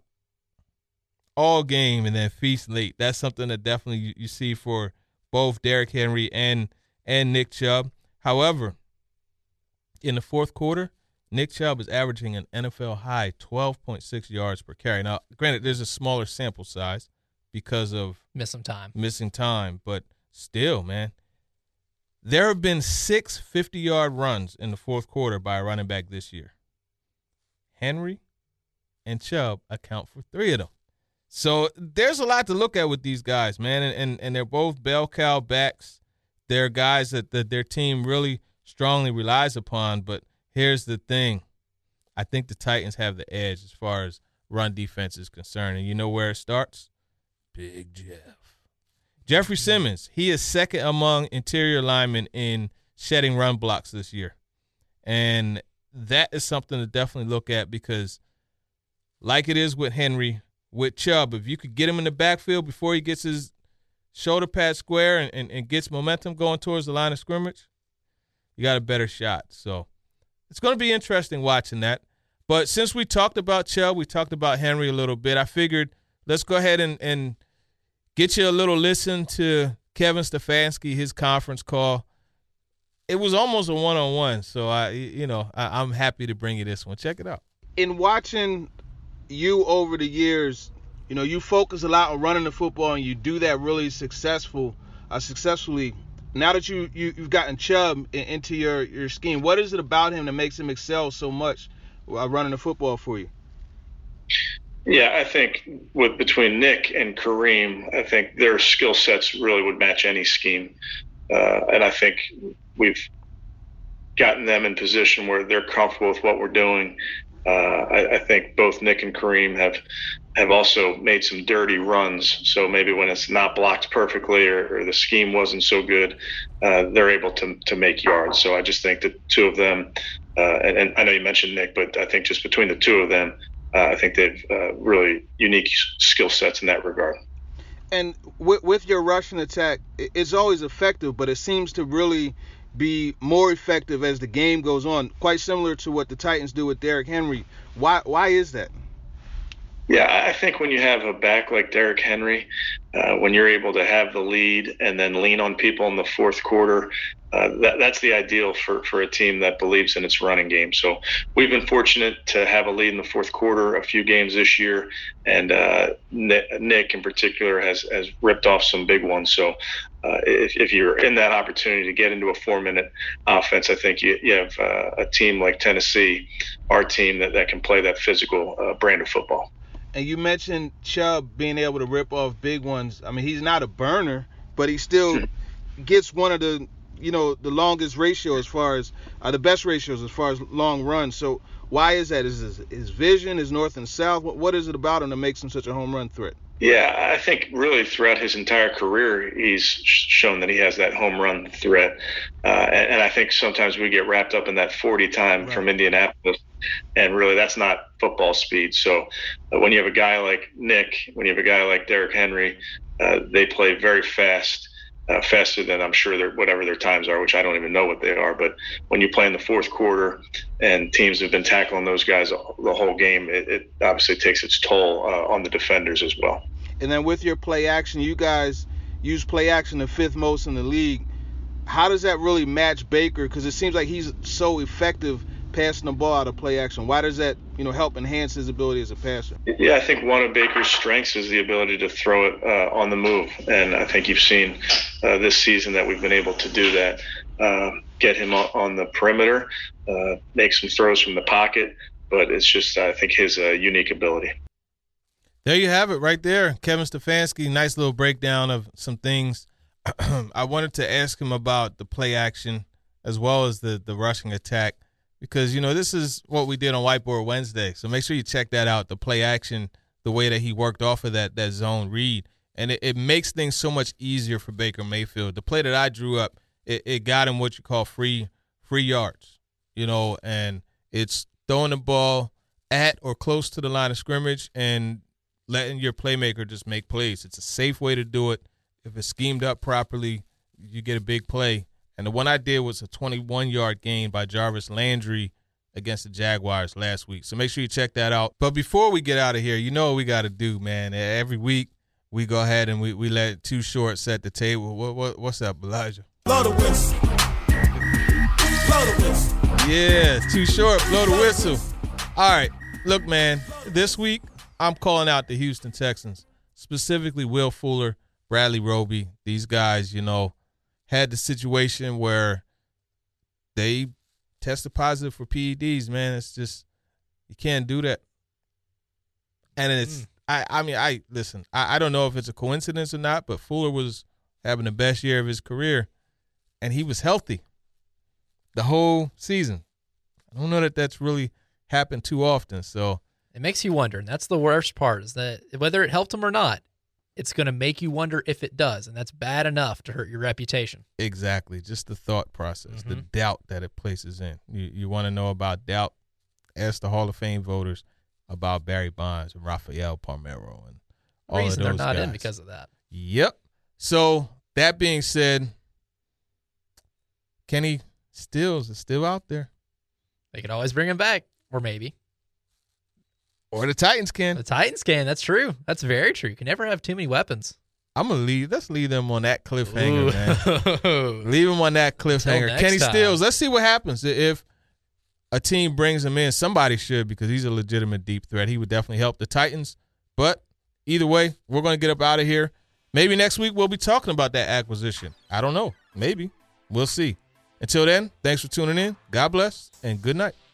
all game and then feast late. That's something that definitely you see for both Derrick Henry and Nick Chubb. However, in the fourth quarter, Nick Chubb is averaging an NFL high 12.6 yards per carry. Now, granted, there's a smaller sample size because of missing time, but still, man, there have been 6 50-yard runs in the fourth quarter by a running back this year. Henry and Chubb account for 3 of them. So there's a lot to look at with these guys, man, and they're both bell cow backs. They're guys that their team really strongly relies upon, but here's the thing. I think the Titans have the edge as far as run defense is concerned, and you know where it starts? Big Jeff. Jeffrey Simmons, he is second among interior linemen in shedding run blocks this year, and that is something to definitely look at because like it is with Henry, with Chubb, if you could get him in the backfield before he gets his shoulder pad square and gets momentum going towards the line of scrimmage, you got a better shot. So it's going to be interesting watching that. But since we talked about Chubb, we talked about Henry a little bit, I figured let's go ahead and get you a little listen to Kevin Stefanski, his conference call. It was almost a one-on-one, so I'm happy to bring you this one. Check it out. In watching you over the years, you focus a lot on running the football, and you do that really successfully. Now that you've gotten Chubb into your scheme, what is it about him that makes him excel so much running the football for you? Yeah, I think between Nick and Kareem, I think their skill sets really would match any scheme, and I think we've gotten them in position where they're comfortable with what we're doing. I think both Nick and Kareem have also made some dirty runs. So maybe when it's not blocked perfectly or the scheme wasn't so good, they're able to make yards. So I just think that two of them, and I know you mentioned Nick, but I think just between the two of them, I think they've really unique skill sets in that regard. And with your rushing attack, it's always effective, but it seems to really be more effective as the game goes on, quite similar to what the Titans do with Derrick Henry. Why is that? Yeah, I think when you have a back like Derrick Henry, when you're able to have the lead and then lean on people in the fourth quarter, that's the ideal for a team that believes in its running game. So we've been fortunate to have a lead in the fourth quarter a few games this year, and Nick in particular has ripped off some big ones. So if you're in that opportunity to get into a 4-minute offense, I think you have a team like Tennessee, our team, that can play that physical brand of football. And you mentioned Chubb being able to rip off big ones. I mean, he's not a burner, but he still gets one of the the longest ratio as far as the best ratios as far as long runs. So why is that? Is his vision, his north and south? What is it about him that makes him such a home run threat? Yeah, I think really throughout his entire career, he's shown that he has that home run threat. And I think sometimes we get wrapped up in that 40 time from Indianapolis, and really that's not football speed. So when you have a guy like Nick, when you have a guy like Derrick Henry, they play very fast. Faster than I'm sure whatever their times are, which I don't even know what they are. But when you play in the fourth quarter and teams have been tackling those guys the whole game, it obviously takes its toll on the defenders as well. And then with your play action, you guys use play action the 5th most in the league. How does that really match Baker? Because it seems like he's so effective passing the ball out of play action. Why does that, help enhance his ability as a passer? Yeah, I think one of Baker's strengths is the ability to throw it on the move. And I think you've seen this season that we've been able to do that, get him on the perimeter, make some throws from the pocket. But it's just, I think, his unique ability. There you have it right there. Kevin Stefanski, nice little breakdown of some things. I wanted to ask him about the play action as well as the rushing attack. Because, this is what we did on Whiteboard Wednesday. So make sure you check that out, the play action, the way that he worked off of that zone read. And it makes things so much easier for Baker Mayfield. The play that I drew up, it got him what you call free yards, and it's throwing the ball at or close to the line of scrimmage and letting your playmaker just make plays. It's a safe way to do it. If it's schemed up properly, you get a big play. And the one I did was a 21-yard gain by Jarvis Landry against the Jaguars last week. So make sure you check that out. But before we get out of here, what we got to do, man. Every week we go ahead and we let Too Short set the table. What's up, Elijah? Blow the whistle. Blow the whistle. Yeah, Too Short, blow the whistle. All right. Look, man, this week I'm calling out the Houston Texans, specifically Will Fuller, Bradley Roby. These guys, had the situation where they tested positive for PEDs, man. It's just, you can't do that. And it's, listen, I don't know if it's a coincidence or not, but Fuller was having the best year of his career, and he was healthy the whole season. I don't know that that's really happened too often. So it makes you wonder, and that's the worst part, is that whether it helped him or not, it's going to make you wonder if it does, and that's bad enough to hurt your reputation. Exactly. Just the thought process, the doubt that it places in. You want to know about doubt? Ask the Hall of Fame voters about Barry Bonds and Rafael Palmeiro and all of those guys. They're not in because of that. Yep. So that being said, Kenny Stills is still out there. They could always bring him back, or maybe. Or the Titans can. The Titans can. That's true. That's very true. You can never have too many weapons. I'm going to leave. Let's leave them on that cliffhanger, man. Leave them on that cliffhanger. Kenny Stills, let's see what happens. If a team brings him in, somebody should, because he's a legitimate deep threat. He would definitely help the Titans. But either way, we're going to get up out of here. Maybe next week we'll be talking about that acquisition. I don't know. Maybe. We'll see. Until then, thanks for tuning in. God bless, and good night.